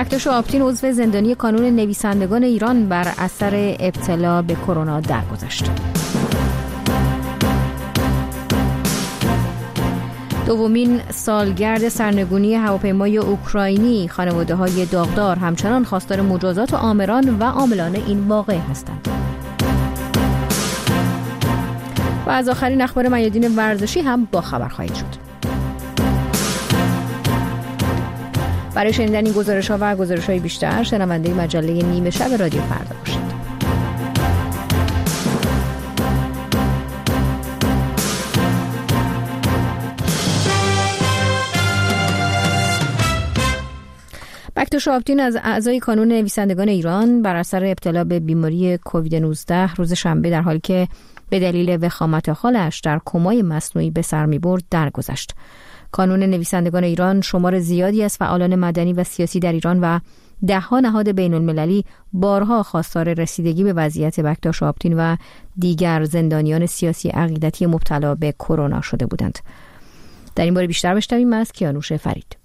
بکتاش آپتین عضو زندانی کانون نویسندگان ایران بر اثر ابتلا به کرونا درگذشت. دومین سالگرد سرنگونی هواپیمای اوکراینی، خانواده‌های داغدار همچنان خواستار مجازات آمران و عاملان این واقعه هستند. و از آخرین اخبار میادین ورزشی هم با خبر خواهید شد. برای شنیدن این گزارش‌ها و گزارش‌های بیشتر شنونده مجله نیمه شب رادیو فردا باشید. بکتاش آپتین از اعضای کانون نویسندگان ایران بر اثر ابتلا به بیماری کووید 19 روز شنبه در حالی که به دلیل وخامت حالش در کمای مصنوعی به سر می‌برد درگذشت. کانون نویسندگان ایران شمار زیادی از فعالان مدنی و سیاسی در ایران و ده‌ها نهاد بین‌المللی بارها خواستار رسیدگی به وضعیت بکتاش آپتین و دیگر زندانیان سیاسی عقیدتی مبتلا به کرونا شده بودند. در این باره بیشتر بشنویم از کیانوش فرید.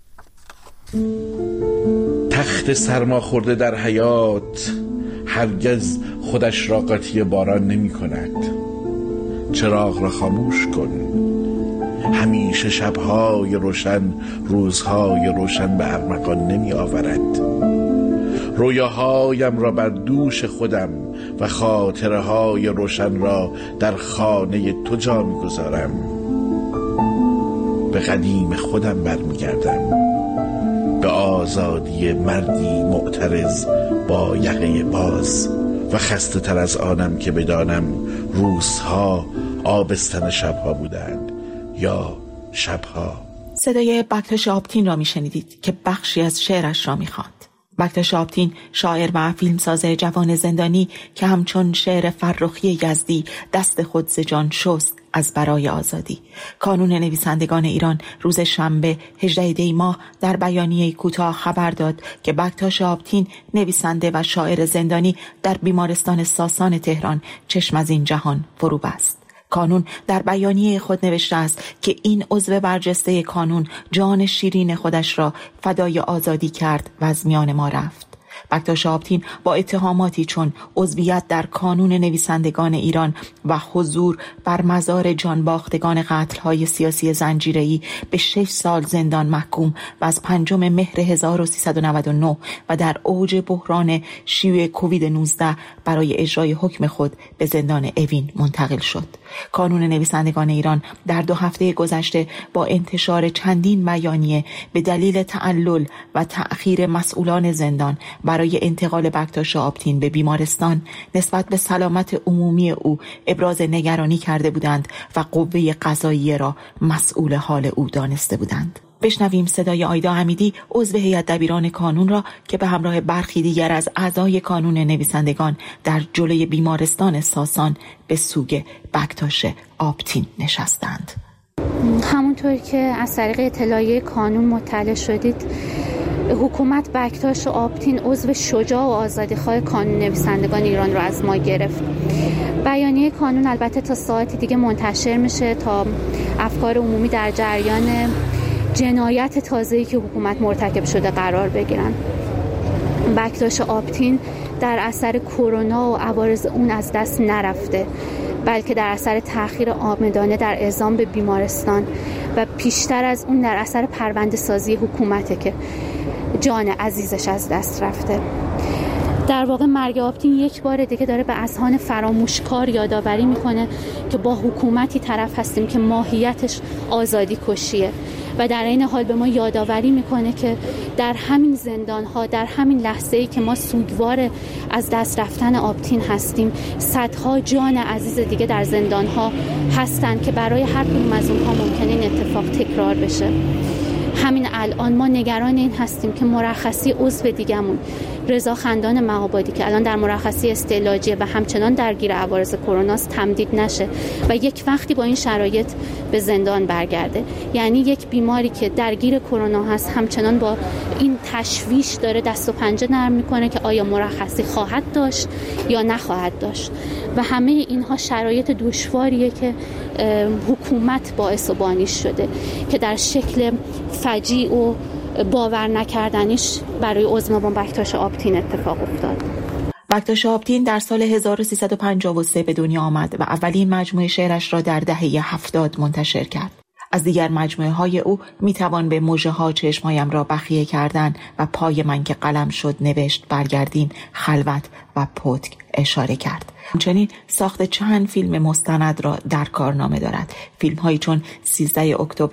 تخت سرما خورده در حیات هرگز خودش را قاطی باران نمی کند. چراغ را خاموش کن. همیشه شبهای روشن روزهای روشن به ارمغان نمی آورد. رویاهایم را بر دوش خودم و خاطره های روشن را در خانه تو جا می گذارم. به قدیم خودم برمیگردم، به آزادی مردی معترض با یقه باز و خسته تر از آنم که بدانم روزها آبستن شبها بودند یا شبها. صدای بکتاش آپتین را میشنیدید که بخشی از شعرش را میخواند. بکتاش آپتین شاعر و فیلمساز جوان زندانی که همچون شعر فرخی یزدی دست خود ز جان شست از برای آزادی. کانون نویسندگان ایران روز شنبه 18 دی ماه در بیانیه کوتاه خبر داد که بکتاش آپتین نویسنده و شاعر زندانی در بیمارستان ساسان تهران چشم از این جهان فرو بست. کانون در بیانیه خود نوشته است که این عضو برجسته کانون جان شیرین خودش را فدای آزادی کرد و از میان ما رفت. بکتاش آپتین با اتهاماتی چون عضویت در کانون نویسندگان ایران و حضور بر مزار جانباختگان قتل‌های سیاسی زنجیره‌ای به 6 سال زندان محکوم و از 5 مهر 1399 و در اوج بحران شیوع کووید 19 برای اجرای حکم خود به زندان اوین منتقل شد. کانون نویسندگان ایران در 2 هفته گذشته با انتشار چندین بیانیه به دلیل تعلل و تأخیر مسئولان زندان برای انتقال بکتاش آپتین به بیمارستان نسبت به سلامت عمومی او ابراز نگرانی کرده بودند و قوه قضاییه را مسئول حال او دانسته بودند. بشنویم صدای آیدا حمیدی عضو هیئت دبیران کانون را که به همراه برخی دیگر از اعضای کانون نویسندگان در جلوی بیمارستان ساسان به سوگ بکتاش آپتین نشستند. همونطور که از طریق اطلاعیه کانون مطلع شدید، حکومت بکتاش آپتین عضو شجاع و آزادیخواه کانون نویسندگان ایران را از ما گرفت. بیانیه کانون البته تا ساعتی دیگه منتشر میشه تا افکار عمومی در جریان جنایت تازه‌ای که حکومت مرتکب شده قرار بگیرن. بکتاش آپتین در اثر کرونا و عوارض اون از دست نرفته، بلکه در اثر تأخیر عامدانه در اعزام به بیمارستان و پیشتر از اون در اثر پرونده سازی حکومته که جان عزیزش از دست رفته. در واقع مرگ آپتین یک بار دیگه داره به اذهان فراموشکار یادآوری میکنه که با حکومتی طرف هستیم که ماهیتش آزادی کشیه و در این حال به ما یادآوری میکنه که در همین زندان‌ها، در همین لحظه‌ای که ما سوگوار از دست رفتن آپتین هستیم، صدها جان عزیز دیگه در زندان‌ها هستن که برای هر کدوم از اونها ممکنه این اتفاق تکرار بشه. همین الان ما نگران این هستیم که مرخصی عضو دیگمون رضا خندان مهابادی که الان در مرخصی استعلاجیه و همچنان درگیر عوارض کرونا است تمدید نشه و یک وقتی با این شرایط به زندان برگرده. یعنی یک بیماری که درگیر کرونا هست همچنان با این تشویش داره دست و پنجه نرم میکنه که آیا مرخصی خواهد داشت یا نخواهد داشت و همه اینها شرایط دشواریه که حکومت باعث و بانی شده که در شکل فجیع و باور نکردنیش برای عضو ما بکتاش آپتین اتفاق افتاد. بکتاش آپتین در سال 1353 به دنیا آمد و اولین مجموعه شعرش را در دهه 70 منتشر کرد. از دیگر مجموعه های او می توان به مژه ها چشمهایم را بخیه کردن و پای من که قلم شد نوشت برگردین، خلوت و پتک اشاره کرد. همچنین ساخت چند فیلم مستند را در کارنامه دارد. فیلم هایی چون 13 اکتبر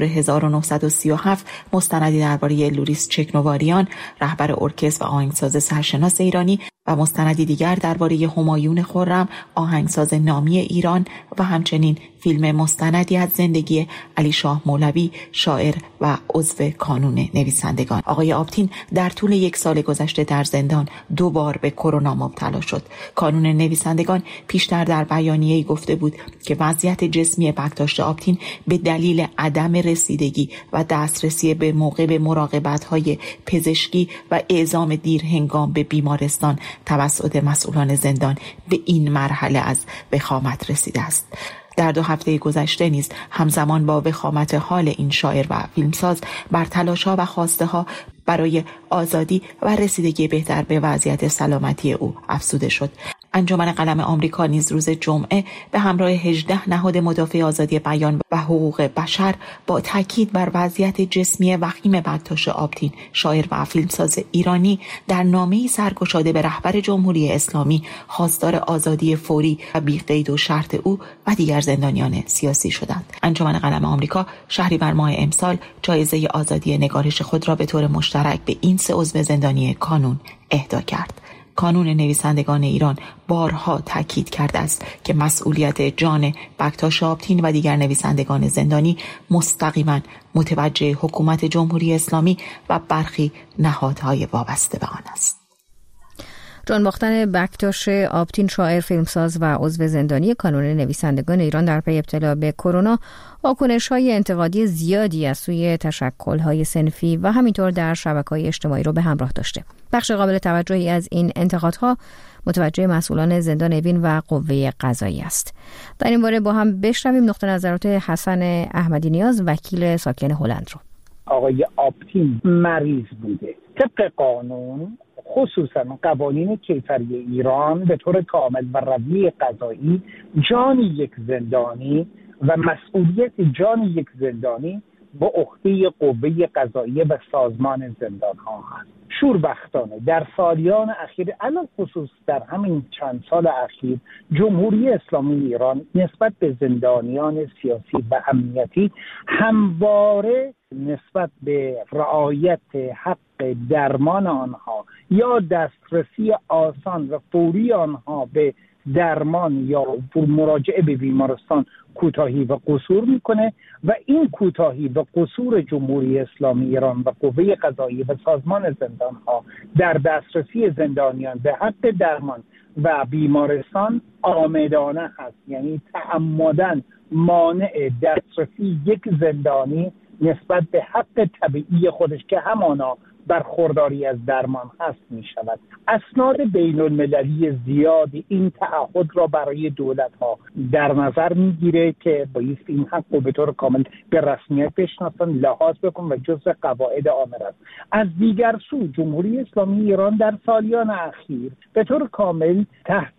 1937 مستندی درباره لوریس چکنواریان، رهبر ارکستر و آهنگساز سرشناس ایرانی، و مستندی دیگر درباره همایون خرم، آهنگساز نامی ایران، و همچنین فیلم مستندی از زندگی علی شاه مولوی، شاعر و عضو کانون نویسندگان. آقای آپتین در طول 1 سال گذشته در زندان 2 بار به کرونا مبتلا شد. کانون نویسندگان پیشتر در بیانیه‌ای گفته بود که وضعیت جسمی بکتاش آپتین به دلیل عدم رسیدگی و دسترسی به موقع به مراقبت‌های پزشکی و اعزام دیر هنگام به بیمارستان توسط مسئولان زندان به این مرحله از وخامت رسیده است. در 2 هفته گذشته نیز همزمان با وخامت حال این شاعر و فیلمساز بر تلاش‌ها و خواسته‌ها برای آزادی و رسیدگی بهتر به وضعیت سلامتی او افزوده شد. انجمن قلم آمریکا نیز روز جمعه به همراه 18 نهاد مدافع آزادی بیان و حقوق بشر با تاکید بر وضعیت جسمی وخیم بکتاش آپتین، شاعر و فیلمساز ایرانی، در نامه‌ای سرگشاده به رهبر جمهوری اسلامی خواستار آزادی فوری و بی‌قید و شرط او و دیگر زندانیان سیاسی شدند. انجمن قلم آمریکا شهریور ماه امسال جایزه آزادی نگارش خود را به طور مشترک به این 3 عضو زندانی کانون اهدا کرد. کانون نویسندگان ایران بارها تاکید کرده است که مسئولیت جان بکتاش آپتین و دیگر نویسندگان زندانی مستقیما متوجه حکومت جمهوری اسلامی و برخی نهادهای وابسته به آن است. جان باختن بکتاش آپتین، شاعر، فیلمساز و عضو زندانی کانون نویسندگان ایران در پی ابتلا به کرونا، واکنش‌های انتقادی زیادی از سوی تشکل‌های صنفی و همینطور در شبکه‌های اجتماعی رو به همراه داشته. بخش قابل توجهی از این انتقادها متوجه مسئولان زندان اوین و قوه قضاییه است. در این باره با هم بشنویم نقطه نظرات حسن احمدی نیاز، وکیل ساکن هلند رو. آقای آپتین مریض بوده. طبق قانون، خصوصا قوانین کیفری ایران، به طور کامل و روی قضایی جان یک زندانی و مسئولیت جان یک زندانی با عهده قوه قضاییه و سازمان زندان ها هست. شوربختانه در سالیان اخیر، الان خصوص در همین چند سال اخیر، جمهوری اسلامی ایران نسبت به زندانیان سیاسی و امنیتی همواره نسبت به رعایت حق درمان آنها یا دسترسی آسان و فوری آنها به درمان یا مراجعه به بیمارستان کوتاهی و قصور میکنه و این کوتاهی و قصور جمهوری اسلامی ایران و قوه قضاییه و سازمان زندان ها در دسترسی زندانیان به حق درمان و بیمارستان آمدانه هست. یعنی تعمداً مانع دسترسی یک زندانی نسبت به حق طبیعی خودش که همانا برخورداری از درمان هست می شود. اسناد بین المللی زیادی این تعهد را برای دولت ها در نظر می گیره که باید این حق رو به طور کامل به رسمیت بشناسن، لحاظ بکن و جزء قواعد عامه است. از دیگر سو جمهوری اسلامی ایران در سالیان اخیر به طور کامل تحت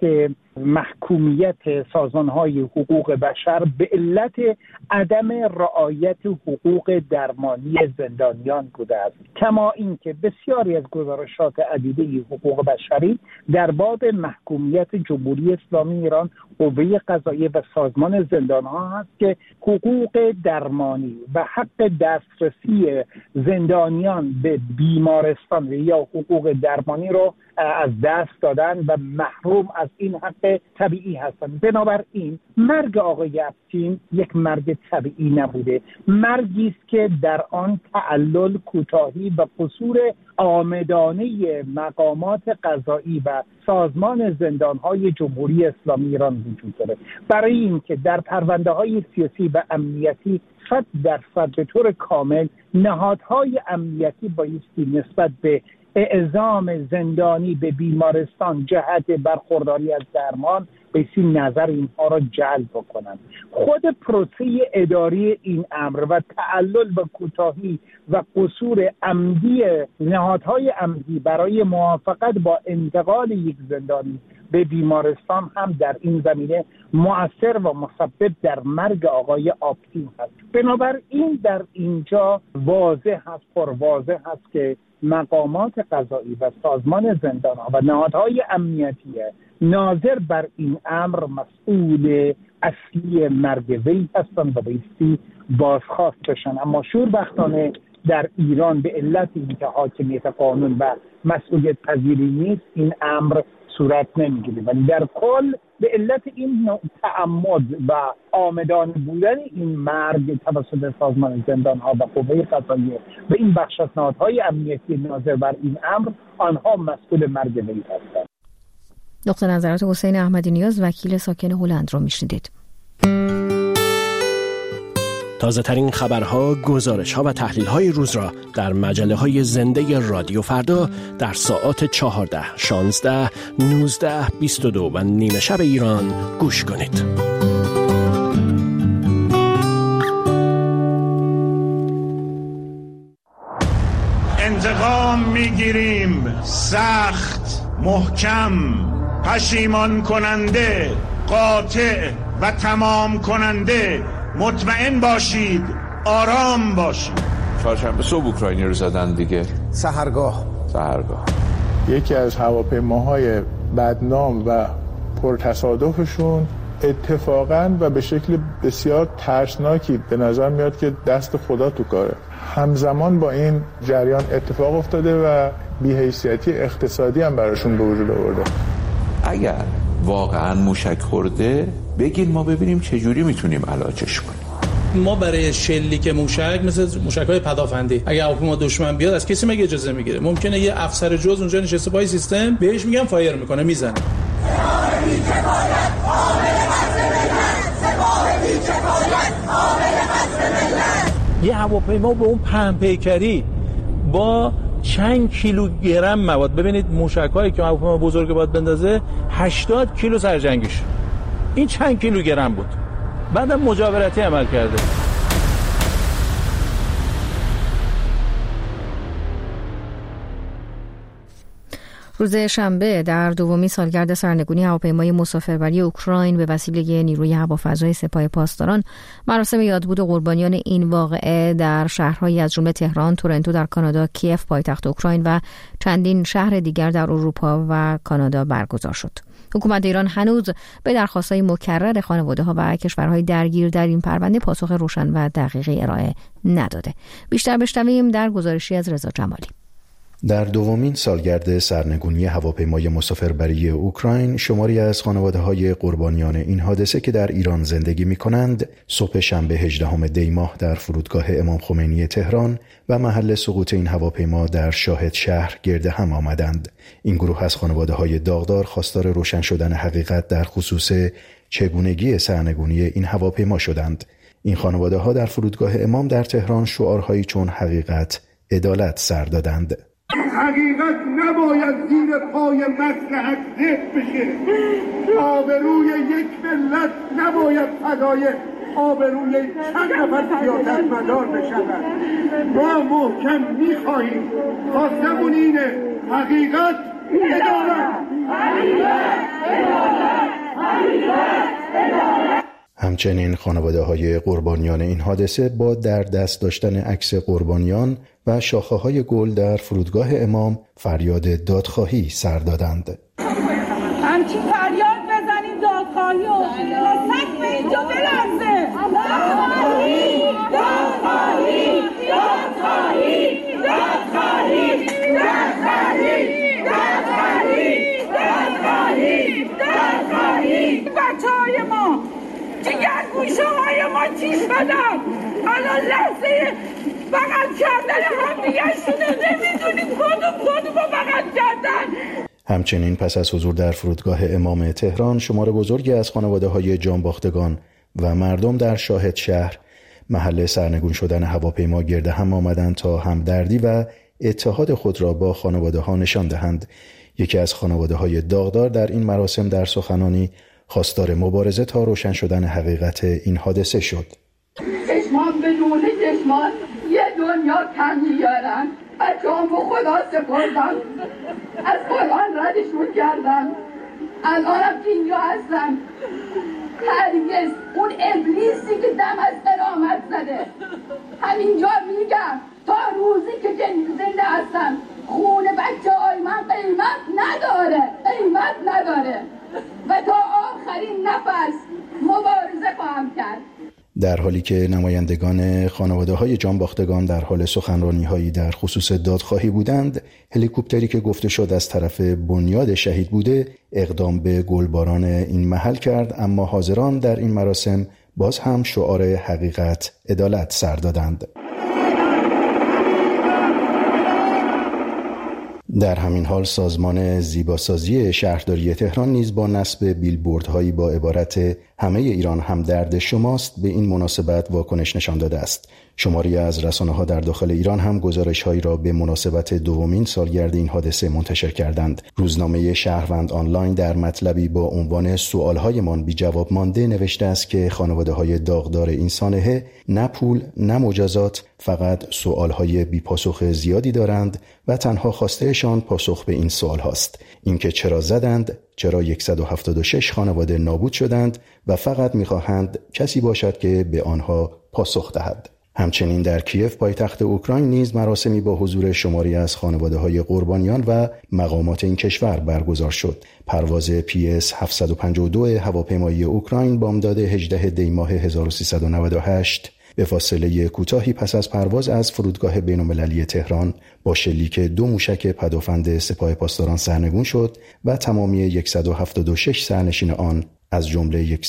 محکومیت سازمان‌های حقوق بشر به علت عدم رعایت حقوق درمانی زندانیان بوده است. کما اینکه بسیاری از گزارشات عدیده حقوق بشری در باب محکومیت جمهوری اسلامی ایران، قوه قضاییه و سازمان زندان‌ها هست که حقوق درمانی و حق دسترسی زندانیان به بیمارستان یا حقوق درمانی رو از دست دادن و محروم از این حق طبیعی هستند. بنابراین مرگ آقای آپتین یک مرگ طبیعی نبوده، مرگی است که در آن تعلل، کوتاهی و قصور عامدانه مقامات قضایی و سازمان زندان‌های جمهوری اسلامی ایران وجود داره. برای اینکه در پرونده‌های سیاسی و امنیتی 100% به طور کامل نهادهای امنیتی بایستی نسبت به اعزام زندانی به بیمارستان جهت برخورداری از درمان بایستی نظر اینها را جلب بکنند. خود پروسه اداری این امر و تعلل به کوتاهی و قصور عمدی نهادهای عمدی برای موافقت با انتقال یک زندانی به بیمارستان هم در این زمینه مؤثر و مسبب در مرگ آقای آپتین هست. بنابراین در اینجا واضح هست، پرواضح هست که مقامات قضایی و سازمان زندان‌ها و نهادهای امنیتی ناظر بر این امر مسئول اصلی مرگ وی هستند و بایستی بازخواست بشن. اما شوربختانه در ایران به علت اینکه حاکمیت قانون و مسئولیت پذیری نیست این امر صورت نمیگیره، ولی در کل به علت این تعمد و عامدانه بودن این مرگ توسط سازمان زندان‌ها و قوه قضاییه به این بخش از نهادهای امنیتی ناظر بر این امر، آنها مسئول مرگ وی هستند. نقطه نظرات حسین احمدی نیاز، وکیل ساکن هلند رو میشنیدید. تازه ترین خبرها، گزارش‌ها و تحلیل‌های روز را در مجله‌های زنده رادیو فردا در ساعات 14، 16، 19، 22 و نیمه شب ایران گوش کنید. انتقام می‌گیریم، سخت، محکم، پشیمان کننده، قاطع و تمام کننده. مطمئن باشید، آرام باشید. چهارشنبه صبح اوکراینی رو زدن دیگه. سحرگاه یکی از هواپیماهای بدنام و پرتصادفشون اتفاقاً و به شکل بسیار ترسناکی به نظر میاد که دست خدا تو کاره. همزمان با این جریان اتفاق افتاده و بی‌حیثیتی اقتصادی هم براشون به وجود آورده. اگر واقعاً موشک خورده بگین ما ببینیم چجوری میتونیم علاجش کنیم. ما برای شلیک موشک مثل موشک‌های پدافندی اگه هواپیما دشمن بیاد از کسی مگه اجازه میگیره؟ ممکنه یه افسر جز اونجا نشسته پای سیستم بهش میگن فایر میکنه، میزنه. یه هواپیما به اون پهن پیکری با چند کیلوگرم مواد، ببینید موشک‌هایی که هواپیما بزرگ باید بندازه 80 کیلو سرجنگیش، این چند کیلوگرم بود. بعدم مجاورتی عمل کرده. روز شنبه در دومین سالگرد سرنگونی هواپیمای مسافربری اوکراین به وسیله نیروی هوافضای سپاه پاسداران، مراسم یادبود قربانیان این واقعه در شهرهایی از جمله تهران، تورنتو در کانادا، کیف پایتخت اوکراین و چندین شهر دیگر در اروپا و کانادا برگزار شد. حکومت ایران هنوز به درخواست‌های مکرر خانواده‌ها و کشورهای درگیر در این پرونده پاسخ روشن و دقیقی ارائه نداده. بیشتر بشنویم در گزارشی از رضا جمالی. در دومین سالگرد سرنگونی هواپیمای مسافربری اوکراین، شماری از خانواده‌های قربانیان این حادثه که در ایران زندگی می‌کنند، صبح شنبه 18 دی ماه در فرودگاه امام خمینی تهران و محل سقوط این هواپیما در شاهد شهر گرد هم آمدند. این گروه از خانواده‌های داغدار خواستار روشن شدن حقیقت در خصوص چگونگی سرنگونی این هواپیما شدند. این خانواده‌ها در فرودگاه امام در تهران شعارهایی چون حقیقت، عدالت سر دادند. حقیقت نباید زیر پای مصلحت ذبح بشه. آبروی یک ملت نباید فدای آبروی چند نفر سیاستمدار بشود. ما محکم می‌خواهیم، خواستمون اینه: حقیقت، عدالت. همچنین خانواده‌های قربانیان این حادثه با در دست داشتن عکس قربانیان و شاخه‌های گل در فرودگاه امام فریاد دادخواهی سر دادند. همچین فریاد بزنید دادخواهی و سقف اینجا بلرزه. دادخواهی، دادخواهی، دادخواهی، دادخواهی، دادخواهی، دادخواهی، دادخواهی. بچه‌های ما، جگر گوشه‌های ما چی شدن؟ الان لحظه بغل کردن هم دیگه شده، نمیدونیم کدوم با بغل کردن. همچنین پس از حضور در فرودگاه امام تهران، شمار بزرگی از خانواده‌های جانباختگان و مردم در شاهد شهر محل سرنگون شدن هواپیما گرد هم آمدند تا همدردی و اتحاد خود را با خانواده ها نشان دهند. یکی از خانواده های داغدار در این مراسم در سخنانی خواستار مبارزه تا روشن شدن حقیقت این حادثه شد. چشمان بدون چشمان یه دنیا کم میارن، بچه‌ام رو خدا سپردم، از قرآن ردشون کردم، الانم که اینجا هستم. هرگز اون ابلیسی که دم از قرامت زده، همینجا میگم تا روزی که زنده هستم خون بچه های من قیمت نداره و تا آخرین نفس مبارزه خواهم کرد. در حالی که نمایندگان خانواده‌های جانباختگان در حال سخنرانی‌هایی در خصوص دادخواهی بودند، هلیکوپتری که گفته شد از طرف بنیاد شهید بوده اقدام به گلباران این محل کرد، اما حاضران در این مراسم باز هم شعار حقیقت، عدالت سر دادند. در همین حال سازمان زیباسازی شهرداری تهران نیز با نصب بیلبوردهایی با عبارت همه ایران همدرد شماست به این مناسبت واکنش نشان داده است. شماری از رسانه‌ها در داخل ایران هم گزارش‌هایی را به مناسبت دومین سالگرد این حادثه منتشر کردند. روزنامه شهروند آنلاین در مطلبی با عنوان سوال‌هایمان بی جواب مانده نوشته است که خانواده‌های داغدار این سانحه نه پول نه مجازات، فقط سوال‌های بی پاسخ زیادی دارند و تنها خواستهشان پاسخ به این سوال هاست: اینکه چرا زدند، چرا 176 خانواده نابود شدند و فقط می‌خواهند کسی باشد که به آنها پاسخ دهد. همچنین در کیف پایتخت اوکراین نیز مراسمی با حضور شماری از خانواده‌های قربانیان و مقامات این کشور برگزار شد. پرواز PS 752 هواپیمایی اوکراین بامداد 18 دی ماه 1398 به فاصله کوتاهی پس از پرواز از فرودگاه بین‌المللی تهران با شلیک 2 موشک پدافند سپاه پاسداران سرنگون شد و تمامی 176 سرنشین آن از جمله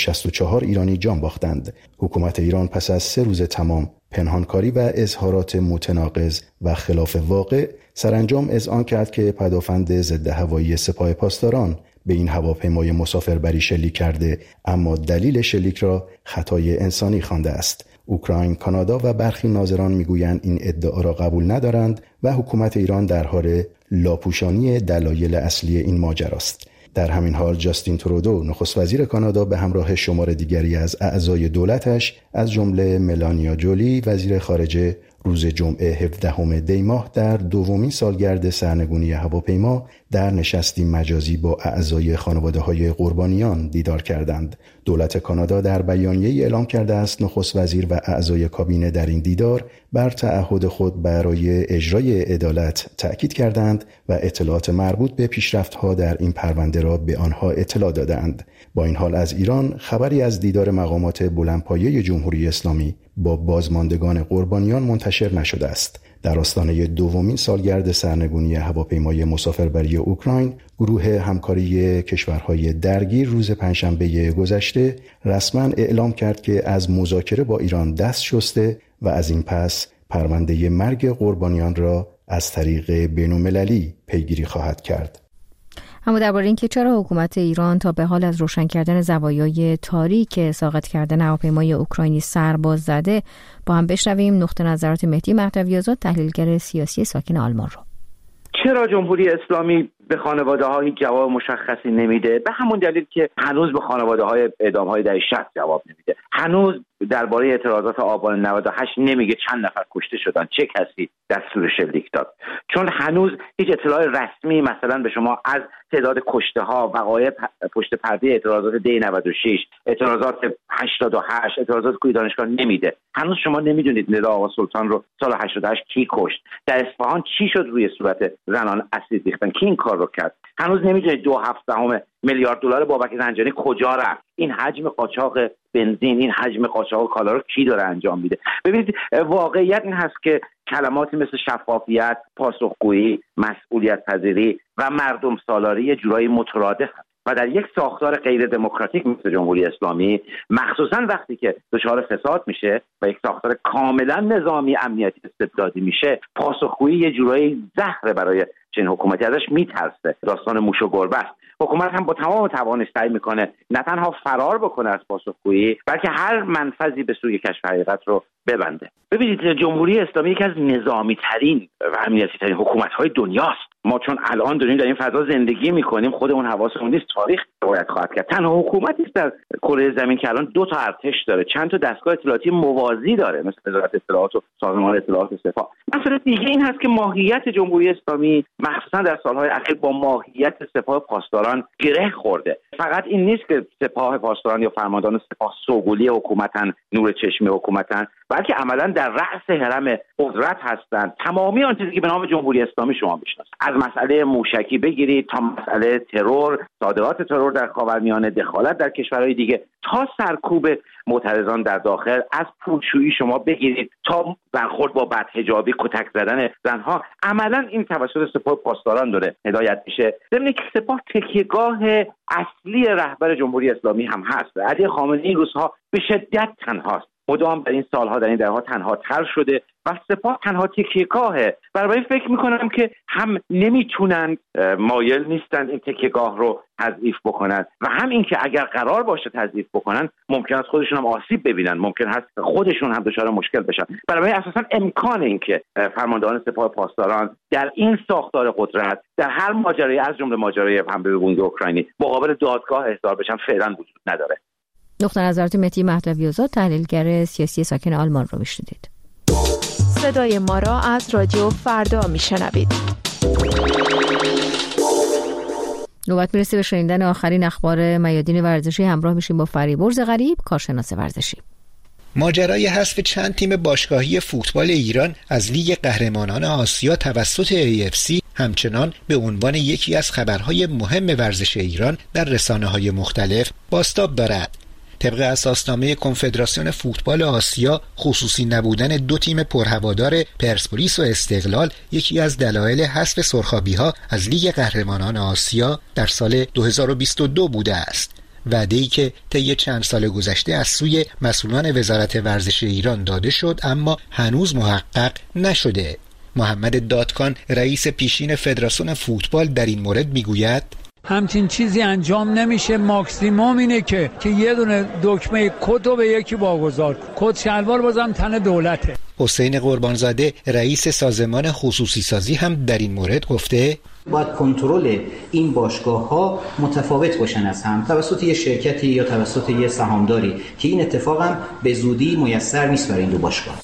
164 ایرانی جان باختند. حکومت ایران پس از 3 روز تمام پنهانکاری و اظهارات متناقض و خلاف واقع سرانجام اذعان کرد که پدافند ضد هوایی سپاه پاسداران به این هواپیمای مسافربری شلیک کرده، اما دلیل شلیک را خطای انسانی خوانده است. اوکراین، کانادا و برخی ناظران میگویند این ادعا را قبول ندارند و حکومت ایران در حال لاپوشانی دلایل اصلی این ماجراست. در همین حال جاستین ترودو نخست وزیر کانادا به همراه شمار دیگری از اعضای دولتش از جمله ملانیا جولی وزیر خارجه روز جمعه 17 دی ماه در دومین سالگرد سرنگونی هواپیما در نشستی مجازی با اعضای خانواده‌های قربانیان دیدار کردند. دولت کانادا در بیانیه‌ای اعلام کرده است نخست وزیر و اعضای کابینه در این دیدار بر تعهد خود برای اجرای عدالت تأکید کردند و اطلاعات مربوط به پیشرفت‌ها در این پرونده را به آنها اطلاع دادند. با این حال از ایران خبری از دیدار مقامات بلندپایه جمهوری اسلامی با بازماندگان قربانیان منتشر نشده است. در آستانه دومین سالگرد سرنگونی هواپیمای مسافربری اوکراین، گروه همکاری کشورهای درگیر روز پنجشنبه گذشته رسما اعلام کرد که از مذاکره با ایران دست شسته و از این پس پرونده مرگ قربانیان را از طریق بین‌المللی پیگیری خواهد کرد. اما درباره اینکه چرا حکومت ایران تا به حال از روشن کردن زوایای تاریک ساقط کردن هواپیمای اوکراینی سر باز زده، با هم بشنویم نقطه نظرات مهدی مهدوی‌آزاد، تحلیلگر سیاسی ساکن آلمان رو. چرا جمهوری اسلامی به خانواده‌ها هیچ جواب مشخصی نمیده؟ به همون دلیل که هنوز به خانواده‌های اعدام‌های دهه 60 جواب نمیده. هنوز درباره اعتراضات آبان 98 نمیگه چند نفر کشته شدن، چه کسی دستور شلیک داد. چون هنوز هیچ اطلاع رسمی مثلا به شما از تعداد کشته‌ها، وقایع پشت پرده اعتراضات دی 96، اعتراضات 88، اعتراضات کوی دانشگاه نمیده. هنوز شما نمیدونید ندا آقا سلطان رو سال 88 کی کشت، در اصفهان چی شد روی صورت زنان اسید ریختن، کی این کار رو کرد. هنوز نمیدونید 2.7 میلیارد دلار بابک زنجانی کجا رفت. این حجم قاچاق بنزین، این حجم قاچاق کالا رو کی داره انجام میده؟ ببینید واقعیت این هست که کلماتی مثل شفافیت، پاسخگویی، مسئولیت پذیری و مردم سالاری یه جورایی مترادف هست و در یک ساختار غیر دموکراتیک مثل جمهوری اسلامی، مخصوصا وقتی که دچار فساد میشه و یک ساختار کاملا نظامی امنیتی استبدادی میشه، پاسخگویی یه جورایی زهر برای چنین حکومتی، ازش میترسه. داستان موش و گربه است. حکومت هم با تمام توانش سعی میکنه نه تنها فرار بکنه از پاسخگویی، بلکه هر منفذی به سوی کشف حقیقت رو ببنده. ببینید جمهوری اسلامی یکی از نظامی ترین و امنیتی ترین حکومت های دنیاست. ما چون الان داریم در این فضا زندگی میکنیم خودمون حواسمون نیست، تاریخ باید خواهد کرد. تنها حکومتی است در کره زمین که الان 2 تا ارتش داره، چند تا دستگاه اطلاعاتی موازی داره مثل وزارت اطلاعات و سازمان اطلاعات سپاه. مسئله دیگه این هست که ماهیت جمهوری اسلامی مخصوصا در سالهای اخیر با ماهیت سپاه پاسداران گره خورده. فقط این نیست که سپاه پاسداران یا فرماندهان سپاه سوگلی حکومتن، نور چشم حکومتن، بلکه عملا در رأس هرم قدرت هستند. تمامی آن چیزی که به نام جمهوری اسلامی شما میشناسید، از مسئله موشکی بگیرید تا مسئله ترور، صادرات ترور در خاورمیانه، دخالت در کشورهای دیگه، تا سرکوب معترضان در داخل، از پولشویی شما بگیرید تا برخورد با بدحجابی، کتک زدن زنها، عملا این توسط سپاه پاسداران داره هدایت میشه. ضمن که سپاه تکیهگاه اصلی رهبر جمهوری اسلامی هم هست. علی خامنه‌ای این روزها به شدت تنهاست، مدام در این سالها در این دهه‌ها تنها تر شده و سپاه تنها تکیهگاهه. برای فکر میکنم که هم نمیتونن، مایل نیستن این تکیهگاه رو تضعیف بکنن و هم این که اگر قرار باشه تضعیف بکنن ممکن است خودشون هم آسیب ببینن، ممکن هست خودشون هم دچار مشکل بشن. برای اساسا امکان این که فرماندهان سپاه پاسداران در این ساختار قدرت در هر ماجرایی از جمله ماجرای حمله به بنک اوکراینی مقابل دادگاه احضار بشن فعلا وجود نداره. دکتر نظرات مهدی مهدوی‌آزاد، تحلیلگر سیاسی ساکن آلمان رو میشنیدید. صدای ما را از رادیو فردا میشنوید. نوبت میرسه به شنیدن آخرین اخبار میادین ورزشی. همراه میشیم با فریبرز غریب، کارشناس ورزشی. ماجرای حذف چند تیم باشگاهی فوتبال ایران از لیگ قهرمانان آسیا توسط AFC همچنان به عنوان یکی از خبرهای مهم ورزش ایران در رسانه‌های مختلف بازتاب دارد. طبق اساسنامه کنفدراسیون فوتبال آسیا، خصوصی نبودن 2 تیم پرهوادار پرسپولیس و استقلال یکی از دلایل حذف سرخابی‌ها از لیگ قهرمانان آسیا در سال 2022 بوده است. وعده‌ای که طی چند سال گذشته از سوی مسئولان وزارت ورزش ایران داده شد اما هنوز محقق نشده. محمد دادکان، رئیس پیشین فدراسیون فوتبال، در این مورد میگوید همچین چیزی انجام نمیشه. ماکسیموم اینه که یه دونه دکمه کدو به یکی واگذار کن. کد شلوار بازم تن دولته. حسین قربانزاده، رئیس سازمان خصوصی سازی، هم در این مورد گفته باید کنترل این باشگاه‌ها متفاوت باشن از هم، توسط یه شرکتی یا توسط یه سهامداری، که این اتفاق هم به زودی میسر نیست برای این دو باشگاه.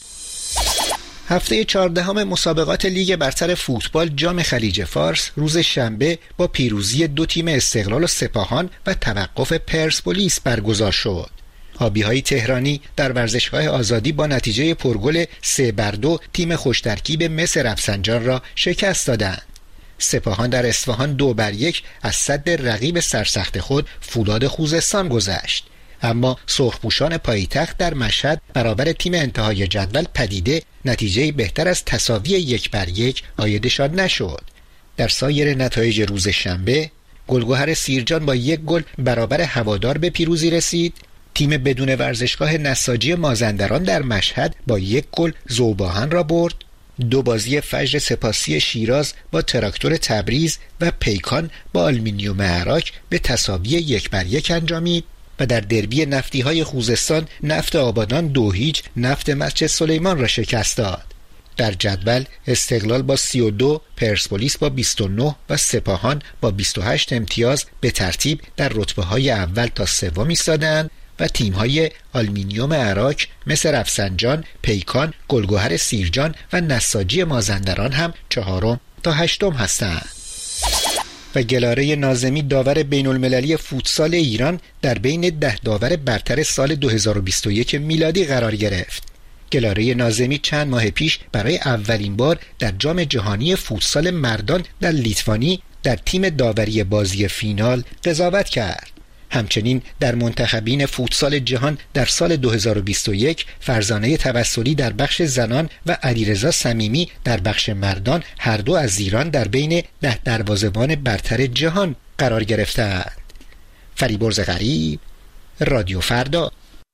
هفته 14 مسابقات لیگ برتر فوتبال جام خلیج فارس روز شنبه با پیروزی 2 تیم استقلال و سپاهان و توقف پرسپولیس برگزار شد. آبی‌های تهرانی در ورزشگاه آزادی با نتیجه پرگل 3-2 تیم خوشترکیب مس رفسنجان را شکست دادند. سپاهان در اصفهان 2-1 از صد رقیب سرسخت خود فولاد خوزستان گذشت. اما سرخپوشان پایتخت در مشهد برابر تیم انتهای جدول پدیده نتیجه بهتر از تساوی 1-1 عایدشان نشد. در سایر نتایج روز شنبه، گلگهر سیرجان با 1 گل برابر هوادار به پیروزی رسید. تیم بدون ورزشگاه نساجی مازندران در مشهد با 1 گل ذوباهن را برد. 2 بازی فجر سپاسی شیراز با تراکتور تبریز و پیکان با آلومینیوم عراق به تساوی 1-1 انجامید. و در دربی نفتی های خوزستان نفت آبادان 2-0 نفت مسجد سلیمان را شکست داد. در جدول استقلال با 32، پرسپولیس با 29 و سپاهان با 28 امتیاز به ترتیب در رتبه های اول تا سوم ایستادند و تیم های آلومینیوم عراق، مس رفسنجان، پیکان، گلگهر سیرجان و نساجی مازندران هم 4 تا 8 هستند. و گلاره ناظمی، داور بین المللی فوتسال ایران، در بین 10 داور برتر سال 2021 میلادی قرار گرفت. گلاره ناظمی چند ماه پیش برای اولین بار در جام جهانی فوتسال مردان در لیتوانی در تیم داوری بازی فینال قضاوت کرد. همچنین در منتخبین فوتسال جهان در سال 2021 فرزانه توسلی در بخش زنان و علیرضا صمیمی در بخش مردان هر دو از ایران در بین 10 دروازه‌بان برتر جهان قرار گرفتند. فریبرز غریب، رادیو فردا.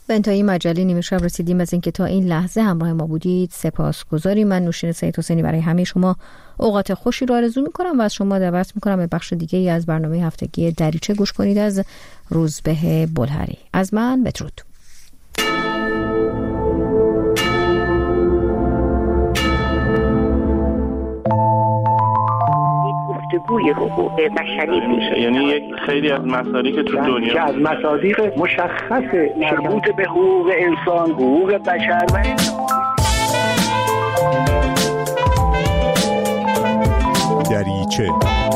به انتهای مجله نیمه شب رسیدیم. از اینکه تا این لحظه همراه ما بودید سپاسگزاریم. من نوشین سید حسینی برای همه شما اوقات خوشی رو آرزو می‌کنم و از شما دعوت می‌کنم به بخش دیگه‌ای از برنامه هفتگی دریچه گوش کنید از روزبه بلهری. از من بدرود. گفتگوی حقوق بشری میشه، یعنی یک خیلی از مصادیق تو دنیا که از مصادیق مشخص مربوط به حقوق انسان، حقوق بشر و دریچه.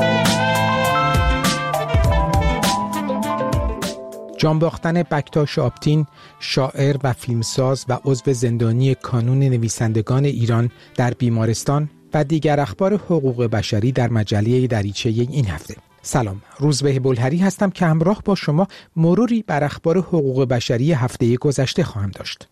جانباختن بکتاش آپتین، شاعر و فیلمساز و عضو زندانی کانون نویسندگان ایران در بیمارستان و دیگر اخبار حقوق بشری در مجله دریچه این هفته. سلام، روزبه بلهری هستم که همراه با شما مروری بر اخبار حقوق بشری هفته گذشته خواهم داشت.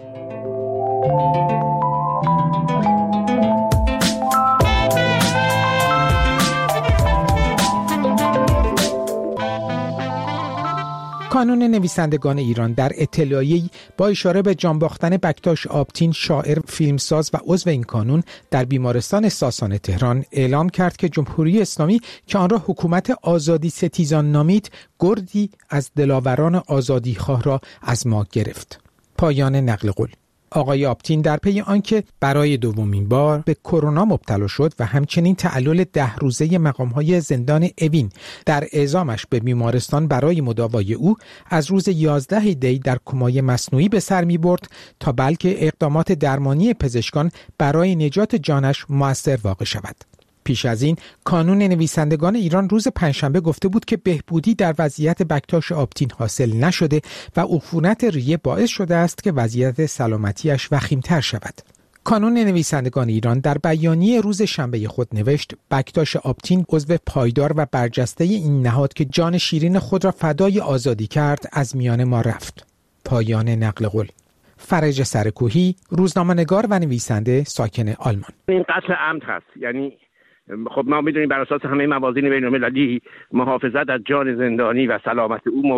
کانون نویسندگان ایران در اطلاعیه‌ای با اشاره به جانباختن بکتاش آپتین، شاعر، فیلمساز و عضو این کانون در بیمارستان ساسان تهران اعلام کرد که جمهوری اسلامی که آن را حکومت آزادی ستیزان نامید، گردی از دلاوران آزادیخواه را از ما گرفت. پایان نقل قول. آقای آپتین در پی آنکه برای دومین بار به کرونا مبتلا شد و همچنین تعلل 10 روزه مقام‌های زندان اوین در اعزامش به بیمارستان برای مداوای او از روز 11 دی در کمای مصنوعی به سر می‌برد تا بلکه اقدامات درمانی پزشکان برای نجات جانش مؤثر واقع شود. پیش از این کانون نویسندگان ایران روز پنجشنبه گفته بود که بهبودی در وضعیت بکتاش آپتین حاصل نشده و عفونت ریه باعث شده است که وضعیت سلامتیش وخیم‌تر شود. کانون نویسندگان ایران در بیانیه روز شنبه خود نوشت: بکتاش آپتین عضو پایدار و برجسته این نهاد که جان شیرین خود را فدای آزادی کرد از میان ما رفت. پایان نقل قول. فرج سرکوهی، روزنامه‌نگار و نویسنده ساکن آلمان. این قتل عمد هست، یعنی خب ما میدونیم بر اساس همه موازین بین‌المللی محافظت از جان زندانی و سلامت او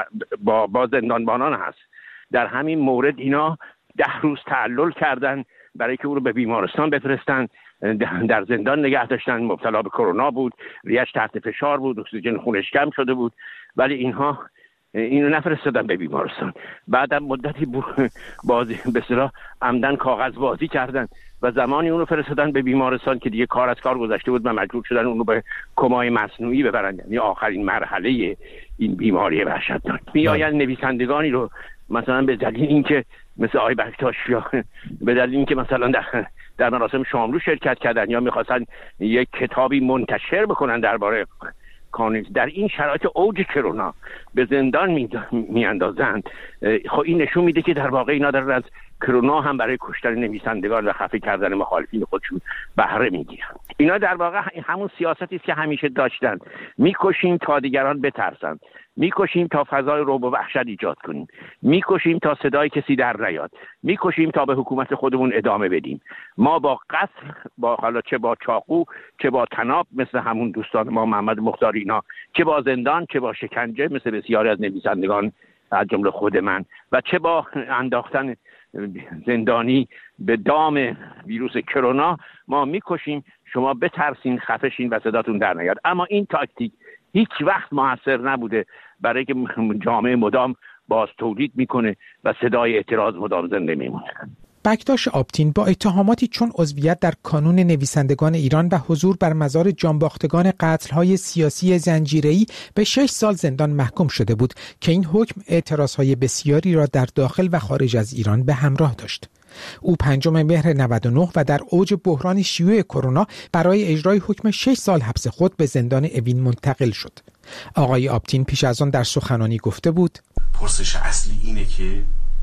با زندانبانان هست. در همین مورد اینا 10 روز تعلل کردن برای که او رو به بیمارستان بفرستن، در زندان نگه داشتن. مبتلا به کرونا بود، ریش تحت فشار بود، اکسیژن خونش کم شده بود، ولی اینها اینو نفرستادن به بیمارستان. بعدم مدتی بازی به اصطلاح عمدن کاغذ بازی کردن و زمانی اونو فرستادن به بیمارستان که دیگه کار از کار گذشته بود و مجبور شدن اونو به کمای مصنوعی ببرن، یعنی آخرین مرحله این بیماری وحشتناک. میآیند نویسندگانی رو مثلا به دلیل اینکه مثل آقای بکتاش یا به دلیل اینکه مثلا در مراسم شاملو شرکت کردن یا می‌خواستن یک کتابی منتشر بکنن درباره کانون، در این شرایط اوج کرونا به زندان میاندازند. خب این نشون میده که در واقع اینا دارن از کرونا هم برای کشتن نویسندگان و خفه کردن مخالفین خودشون بهره میگیرن. اینا در واقع همون سیاستی است که همیشه داشتن: میکشیم تا دیگران بترسن، میکشیم تا فضای رعب و وحشت ایجاد کنیم، میکشیم تا صدای کسی در نیاد، میکشیم تا به حکومت خودمون ادامه بدیم. ما با قتل، با حالا چه با چاقو چه با طناب مثل همون دوستان ما محمد مختاری اینا، چه با زندان چه با شکنجه مثل بسیاری از نویسندگان از جمله خود من، و چه با انداختن زندانی به دام ویروس کرونا، ما میکشیم شما بترسین، خفه شین و صداتون در نیاد. اما این تاکتیک هیچ وقت موثر نبوده، برای که جامعه مدام باز تولید میکنه و صدای اعتراض مدام زنده میمونه. بکتاش آپتین با اتهاماتی چون عضویت در کانون نویسندگان ایران و حضور بر مزار جانباختگان قتل‌های سیاسی زنجیره‌ای به 6 سال زندان محکوم شده بود که این حکم اعتراضهای بسیاری را در داخل و خارج از ایران به همراه داشت. او 5 مهر 99 و در اوج بحران شیوع کرونا برای اجرای حکم 6 سال حبس خود به زندان اوین منتقل شد. آقای آپتین پیش از آن در سخنرانی گفته بود: پرسش اصلی اینه که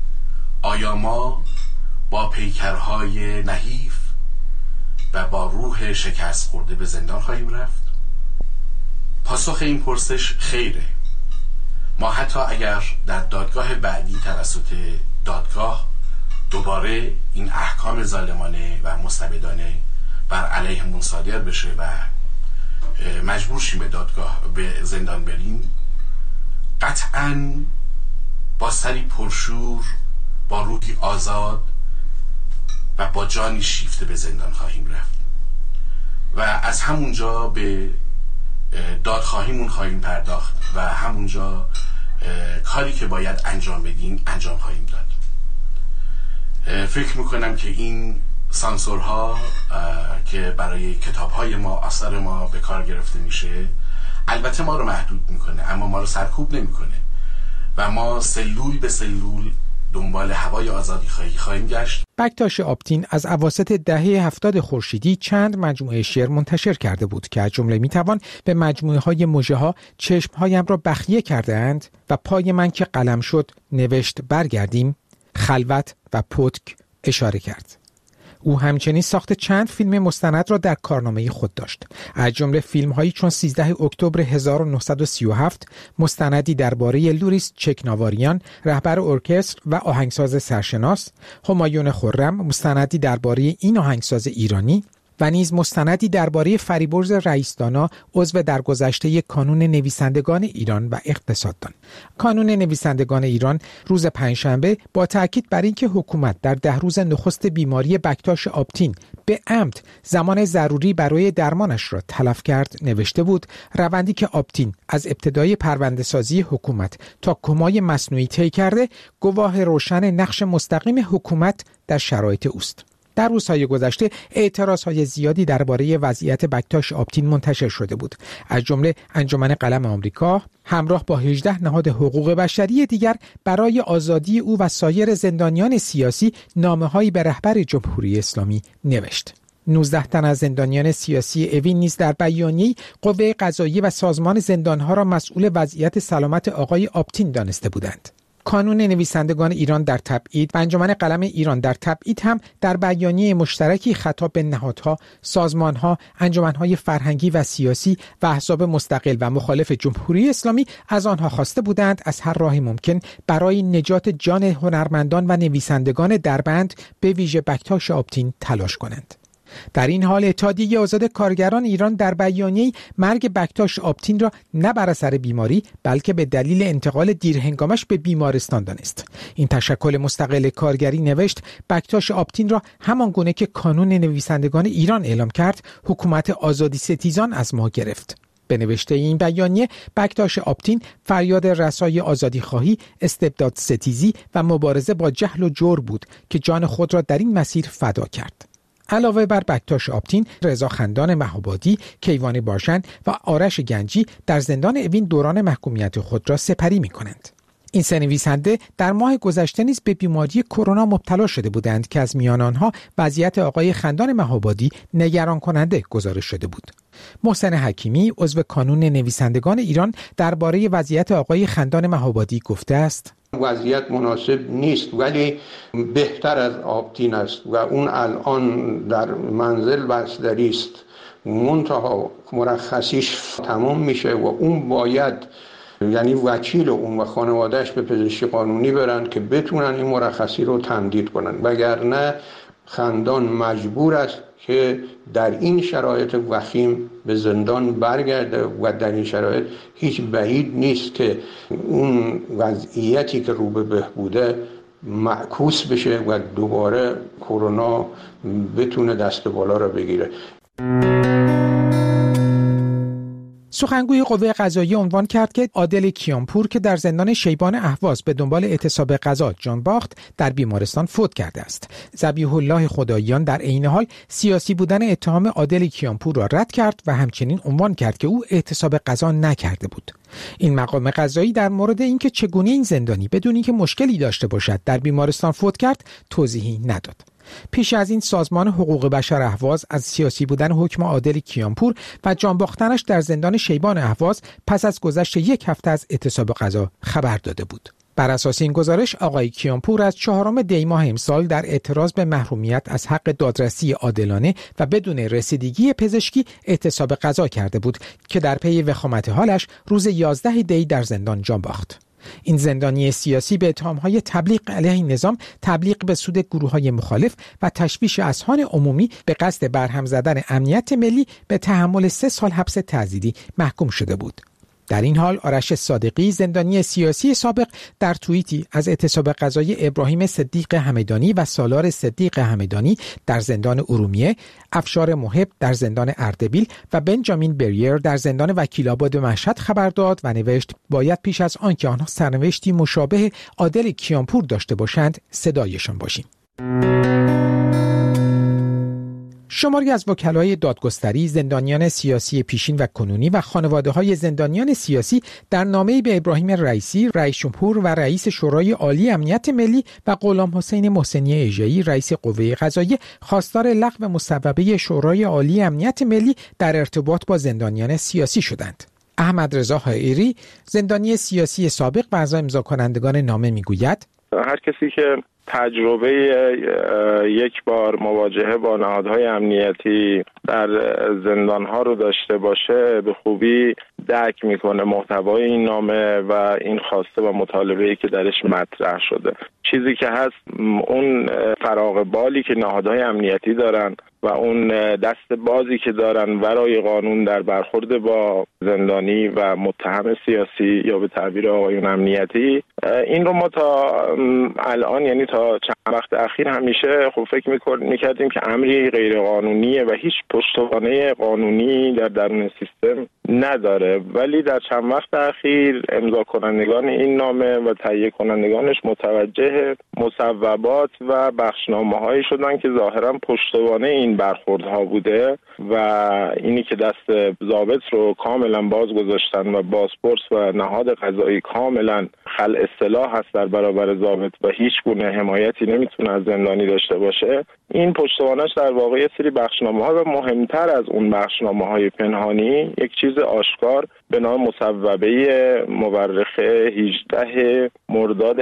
آیا ما با پیکرهای نحیف و با روح شکست خورده به زندان خواهیم رفت؟ پاسخ این پرسش خیره. ما حتی اگر در دادگاه بعدی توسط دادگاه دوباره این احکام ظالمانه و مستبدانه بر علیهمون صادر بشه و مجبور شیم به دادگاه به زندان بریم، قطعاً با سری پرشور، با روحی آزاد و با جانی شیفته به زندان خواهیم رفت و از همونجا به دادخواهیمون خواهیم پرداخت و همونجا کاری که باید انجام بدیم انجام خواهیم داد. فکر میکنم که این سانسورها که برای کتابهای ما، آثار ما به کار گرفته میشه، البته ما رو محدود میکنه اما ما رو سرکوب نمیکنه و ما سلول به سلول دنبال هوای آزادی خواهیم گشت. بکتاش آپتین از اواسط دهه 70 خورشیدی چند مجموعه شعر منتشر کرده بود که از جمله میتوان به مجموعه های مژه‌ها چشمهایم را بخیه کرده اند و پای من که قلم شد نوشت برگردیم، خلوت و پتک اشاره کرد. او همچنین ساخت چند فیلم مستند را در کارنامه خود داشت. از جمله فیلم‌هایی چون 13 اکتبر 1937 مستندی درباره لوریس چکناواریان رهبر ارکستر و آهنگساز سرشناس، همایون خرم مستندی درباره این آهنگساز ایرانی و نیز مستندی درباره فریبرز رئیس‌دانا عضو درگذشته کانون نویسندگان ایران و اقتصاددان. کانون نویسندگان ایران روز پنجشنبه با تاکید بر اینکه حکومت در 10 روز نخست بیماری بکتاش آپتین به عمد زمان ضروری برای درمانش را تلف کرد نوشته بود روندی که آپتین از ابتدای پرونده‌سازی حکومت تا کمای مصنوعی طی کرده گواه روشن نقش مستقیم حکومت در شرایط اوست. در روزهای گذشته اعتراضهای زیادی درباره وضعیت بکتاش آپتین منتشر شده بود. از جمله انجمن قلم آمریکا همراه با 18 نهاد حقوق بشری دیگر برای آزادی او و سایر زندانیان سیاسی نامه‌هایی به رهبر جمهوری اسلامی نوشت. 19 تن از زندانیان سیاسی اوین نیز در بیانیه‌ای قوه قضاییه و سازمان زندانها را مسئول وضعیت سلامت آقای آپتین دانسته بودند. کانون نویسندگان ایران در تبعید و انجمن قلم ایران در تبعید هم در بیانیه مشترکی خطاب به نهادها، سازمانها، انجمنهای فرهنگی و سیاسی و احزاب مستقل و مخالف جمهوری اسلامی از آنها خواسته بودند از هر راهی ممکن برای نجات جان هنرمندان و نویسندگان دربند به ویژه بکتاش آپتین تلاش کنند. در این حال اتحادیه آزاد کارگران ایران در بیانیه‌ای مرگ بکتاش آپتین را نه بر اثر بیماری بلکه به دلیل انتقال دیرهنگامش به بیمارستان دانست. این تشکل مستقل کارگری نوشت بکتاش آپتین را همان گونه که کانون نویسندگان ایران اعلام کرد حکومت آزادی ستیزان از ما گرفت. به نوشته این بیانیه بکتاش آپتین فریاد رسای آزادی خواهی، استبداد ستیزی و مبارزه با جهل و جور بود که جان خود را در این مسیر فدا کرد. علاوه بر بکتاش آپتین، رضا خندان مهابادی، کیوان باشن و آرش گنجی در زندان اوین دوران محکومیت خود را سپری می‌کنند. این سه نویسنده در ماه گذشته نیز به بیماری کرونا مبتلا شده بودند که از میان آنها وضعیت آقای خندان مهابادی نگران کننده گزارش شده بود. محسن حکیمی عضو کانون نویسندگان ایران درباره وضعیت آقای خندان مهابادی گفته است: وضعیت مناسب نیست ولی بهتر از آپتین است و اون الان در منزل بستری است، منتها مرخصیش تمام میشه و اون باید یعنی وکیل اون و خانوادهش به پزشکی قانونی برن که بتونن این مرخصی رو تمدید کنن، وگرنه خندان مجبور است که در این شرایط وخیم به زندان برگرده و در این شرایط هیچ بعید نیست که اون وضعیتی که رو به بهبوده معکوس بشه و دوباره کرونا بتونه دست بالا را بگیره. سخنگوی قوه قضاییه عنوان کرد که عادل کیانپور که در زندان شیبان اهواز به دنبال اعتصاب قضا جان باخت در بیمارستان فوت کرده است. ذبیح الله خداییان در عین حال سیاسی بودن اتهام عادل کیانپور را رد کرد و همچنین عنوان کرد که او اعتصاب قضا نکرده بود. این مقام قضایی در مورد اینکه چگونه این زندانی بدون اینکه مشکلی داشته باشد در بیمارستان فوت کرد توضیحی نداد. پیش از این سازمان حقوق بشر اهواز از سیاسی بودن حکم عادل کیانپور و جان باختنش در زندان شیبان اهواز پس از گذشت 1 هفته از اعتصاب قضا خبر داده بود. بر اساس این گزارش آقای کیانپور از 4 دی ماه امسال در اعتراض به محرومیت از حق دادرسی عادلانه و بدون رسیدگی پزشکی اعتصاب قضا کرده بود که در پی وخامت حالش روز 11 دی در زندان جان باخت. این زندانی سیاسی به اتهام‌های تبلیغ علیه نظام، تبلیغ به سود گروه‌های مخالف و تشویش اذهان عمومی به قصد برهم زدن امنیت ملی به تحمل 3 سال حبس تعزیری محکوم شده بود. در این حال آرش صادقی زندانی سیاسی سابق در توییتی از اعتصاب قضایی ابراهیم صدیق همدانی و سالار صدیق همدانی در زندان ارومیه، افشار محب در زندان اردبیل و بنجامین بریر در زندان وکیل‌آباد مشهد خبر داد و نوشت باید پیش از آنکه آنها سرنوشتی مشابه عادل کیانپور داشته باشند صدایشان باشیم. شماری از وکلای دادگستری، زندانیان سیاسی پیشین و کنونی و خانواده‌های زندانیان سیاسی در نامه‌ای به ابراهیم رئیسی، رئیس جمهور و رئیس شورای عالی امنیت ملی و غلام حسین محسنی ایژه‌ای، رئیس قوه قضاییه، خواستار لغو مصوبه شورای عالی امنیت ملی در ارتباط با زندانیان سیاسی شدند. احمد رضا حائری، زندانی سیاسی سابق و اعضای امضا کنندگان نامه میگوید هر کسی که تجربه یک بار مواجهه با نهادهای امنیتی در زندانها رو داشته باشه به خوبی درک میکنه محتوای این نامه و این خواسته و مطالبه‌ای که درش مطرح شده. چیزی که هست اون فراغ بالی که نهادهای امنیتی دارن و اون دست بازی که دارن ورای قانون در برخورد با زندانی و متهم سیاسی یا به تعبیر آقایون امنیتی، این رو ما تا الان یعنی تا چند وقت اخیر همیشه خب فکر میکردیم که امری غیر قانونیه و هیچ پشتوانه قانونی در درون سیستم نداره، ولی در چند وقت اخیر امضا کنندگان این نامه و تهیه کنندگانش متوجه مصوبات و بخشنامه‌هایی شدن که ظاهرا پشتوانه این برخوردها بوده و اینی که دست ضابط رو کاملا باز گذاشتن و بازپرس و نهاد قضایی کاملا خلع سلاح هست در برابر ضابط و هیچ گونه حمایتی نمیتونه از زندانی داشته باشه. این پشتوانش در واقع یه سری بخشنامه‌ها و مهمتر از اون بخشنامه‌های پنهانی یک چیز آشکار به نام مصوبه مورخه 18 مرداد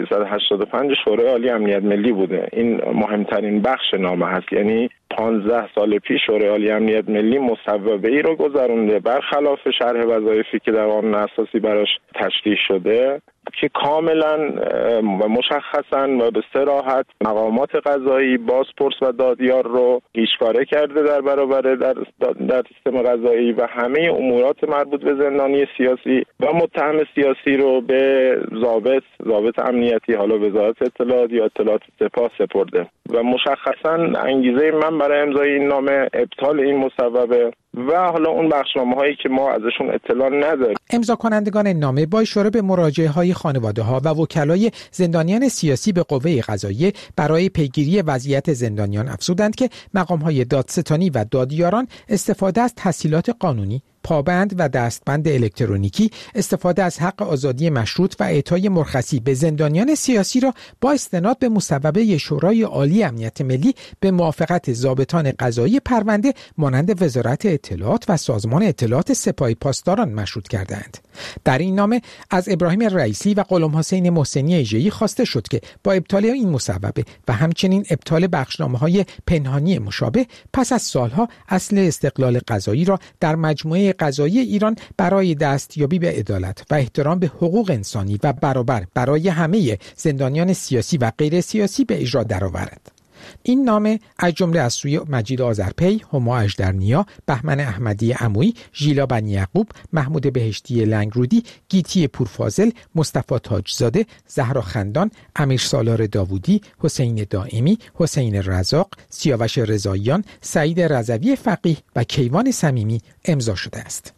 1385 شورای عالی امنیت ملی بوده. این مهمترین بخش نامه هست، یعنی 15 سال پیش شورای عالی امنیت ملی مصوبه‌ای رو گذرونده برخلاف شرح وظایفی که در قانون اساسی براش تشریح شده که کاملا و مشخصا و به صراحت مقامات قضایی، بازپرس و دادیار رو هیچکاره کرده در برابر در سیستم قضایی و همه امورات مربوط به زندانی سیاسی و متهم سیاسی رو به ضابط امنیتی، حالا وزارت اطلاعات یا اطلاعات سپاه سپرده و مشخصا انگیزه من برای امضای این نامه ابطال این مصوبه و حالا اون بخشنامه‌هایی که ما ازشون اطلاع نداریم. امضا کنندگان نامه با اشاره به مراجعه‌های خانواده‌ها و وکلای زندانیان سیاسی به قوه قضاییه برای پیگیری وضعیت زندانیان افزودند که مقام‌های دادستانی و دادیاران استفاده از تسهیلات قانونی، پابند و دستبند الکترونیکی، استفاده از حق آزادی مشروط و اعطای مرخصی به زندانیان سیاسی را با استناد به مصوبه شورای عالی امنیت ملی به موافقت ضابطان قضایی پرونده مانند وزارت اطلاعات و سازمان اطلاعات سپاه پاسداران مشروط کردند. در این نامه از ابراهیم رئیسی و غلام حسین محسنی ایژه‌ای خواسته شد که با ابطال این مصوبه و همچنین ابطال بخشنامه‌های پنهانی مشابه پس از سالها اصل استقلال قضایی را در مجموعه قضایی ایران برای دستیابی به عدالت و احترام به حقوق انسانی و برابر برای همه زندانیان سیاسی و غیر سیاسی به اجرا درآورد. این نامه از جمله از سوی مجید آذرپی، هما اژدرنیا، بهمن احمدی عمویی، ژیلا بنی یعقوب، محمود بهشتی لنگرودی، گیتی پورفاضل، مصطفی تاجزاده، زهرا خندان، امیر سالار داوودی، حسین دائمی، حسین رزاق، سیاوش رضاییان، سعید رضوی فقیه و کیوان صمیمی امضا شده است.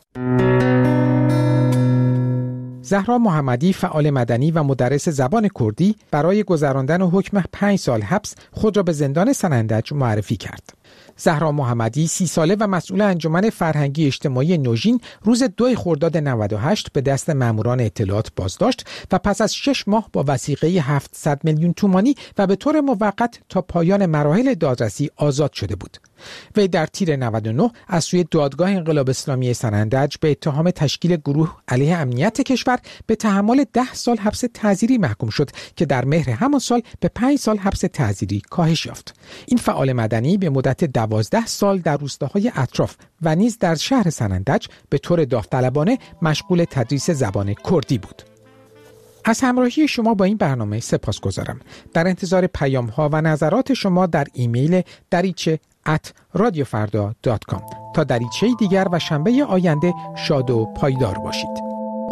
زهرا محمدی، فعال مدنی و مدرس زبان کردی، برای گذراندن حکم 5 سال حبس خود را به زندان سنندج معرفی کرد. زهرا محمدی 30 ساله و مسئول انجمن فرهنگی اجتماعی نوژین روز 2 خرداد 98 به دست ماموران اطلاعات بازداشت و پس از 6 ماه با وثیقه 700 میلیون تومانی و به طور موقت تا پایان مراحل دادرسی آزاد شده بود. وی در تیر 99 از سوی دادگاه انقلاب اسلامی سنندج به اتهام تشکیل گروه علیه امنیت کشور به تحمل 10 سال حبس تعزیری محکوم شد که در مهر همان سال به 5 سال حبس تعزیری کاهش یافت. این فعال مدنی به مدت 12 سال در روستاهای اطراف و نیز در شهر سنندج به طور داوطلبانه مشغول تدریس زبان کردی بود. از همراهی شما با این برنامه سپاسگزارم. در انتظار پیام‌ها و نظرات شما در ایمیل radio@radiofarda.com. تا دریچه دیگر و شنبه آینده شاد و پایدار باشید.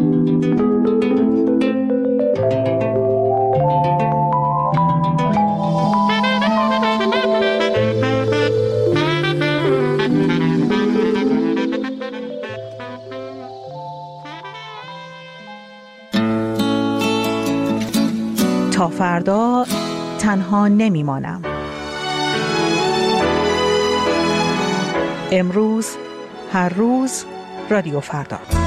تا فردا تنها نمیمانم. امروز هر روز رادیو فردا.